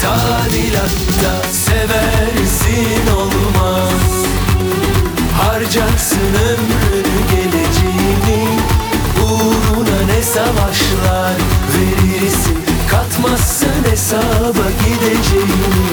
Tadilatta seversin olmaz. Harcarsın ömrünü geleceğini, uğruna ne savaşlar verirsin, katmazsın hesaba gideceğini.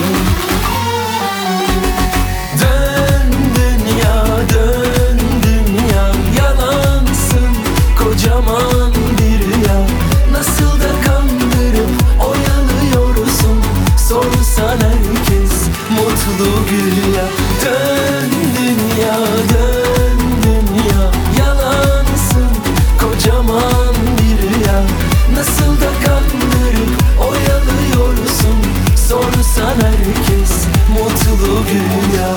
Dön dünya, dön dünya, yalansın kocaman bir rüya. Nasıl da kandırıp oyalıyorsun, sorsan herkes mutlu güya. Dön dünya, dön dünya, yalansın kocaman bir rüya. Nasıl da kandırıp oyalıyorsun, sorsan herkes mutlu güya.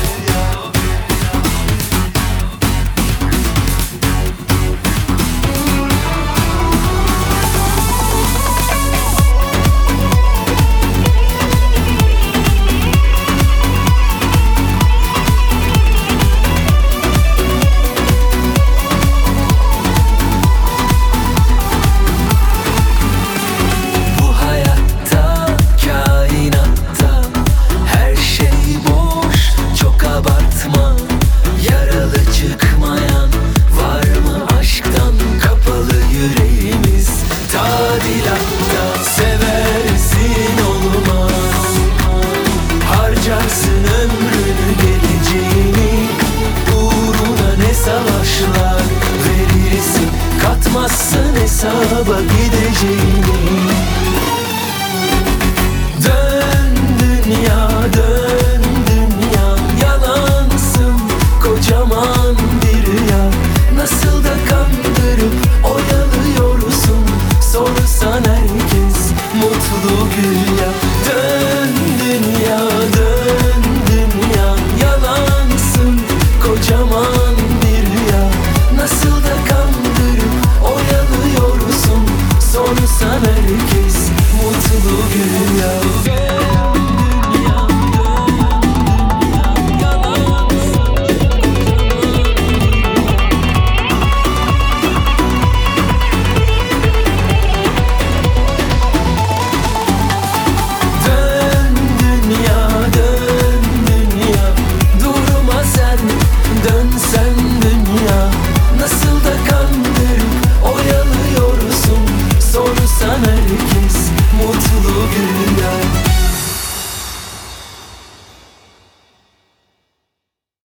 Tadilatta seversin olmaz. Harcarsın ömrünü geleceğini, uğruna ne savaşlar verirsin, katmazsın hesaba gideceğini. Dön dünya, dön dünya, yalansın kocaman bir rüya. Nasıl da kandırıp oyalıyorsun, sorsan herkes mutlu güya.